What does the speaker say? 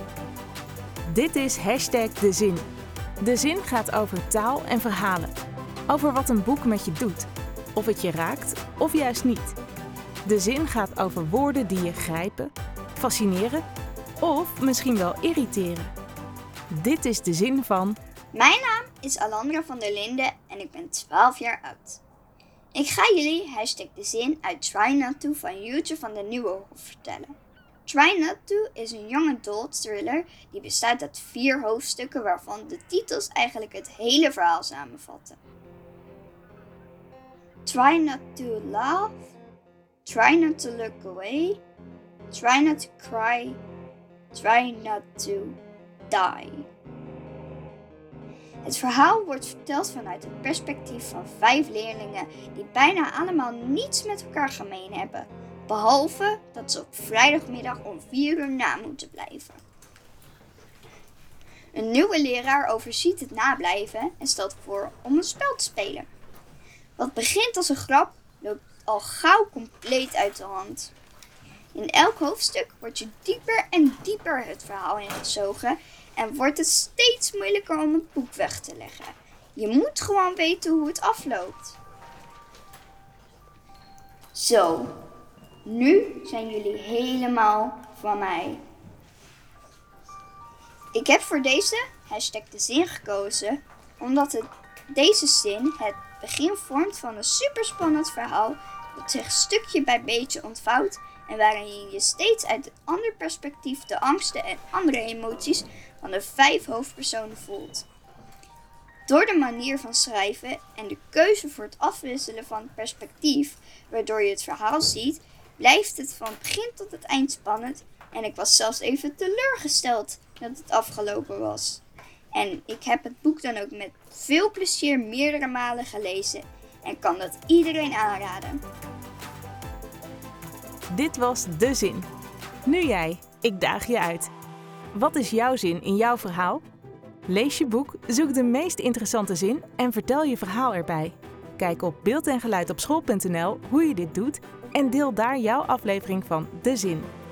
Dit is #De Zin. De zin gaat over taal en verhalen. Over wat een boek met je doet. Of het je raakt, of juist niet. De zin gaat over woorden die je grijpen, fascineren of misschien wel irriteren. Dit is de zin van... Mijn naam is Alandra van der Linden en ik ben 12 jaar oud. Ik ga jullie #De Zin uit Try Not To van Jutje van den Nieuwenhof vertellen. Try Not To is een young adult thriller die bestaat uit 4 hoofdstukken waarvan de titels eigenlijk het hele verhaal samenvatten. Try not to laugh, try not to look away, try not to cry, try not to die. Het verhaal wordt verteld vanuit het perspectief van 5 leerlingen die bijna allemaal niets met elkaar gemeen hebben, behalve dat ze op vrijdagmiddag om 4 uur na moeten blijven. Een nieuwe leraar overziet het nablijven en stelt voor om een spel te spelen. Wat begint als een grap, loopt al gauw compleet uit de hand. In elk hoofdstuk wordt je dieper en dieper het verhaal ingezogen en wordt het steeds moeilijker om het boek weg te leggen. Je moet gewoon weten hoe het afloopt. Zo, nu zijn jullie helemaal van mij. Ik heb voor deze #De Zin gekozen omdat deze zin het begin vormt van een superspannend verhaal dat zich stukje bij beetje ontvouwt en waarin je je steeds uit een ander perspectief de angsten en andere emoties van de 5 hoofdpersonen voelt. Door de manier van schrijven en de keuze voor het afwisselen van perspectief, waardoor je het verhaal ziet, blijft het van begin tot het eind spannend en ik was zelfs even teleurgesteld dat het afgelopen was. En ik heb het boek dan ook met veel plezier meerdere malen gelezen en kan dat iedereen aanraden. Dit was De Zin. Nu jij, ik daag je uit. Wat is jouw zin in jouw verhaal? Lees je boek, zoek de meest interessante zin en vertel je verhaal erbij. Kijk op beeld en geluid op school.nl hoe je dit doet en deel daar jouw aflevering van De Zin.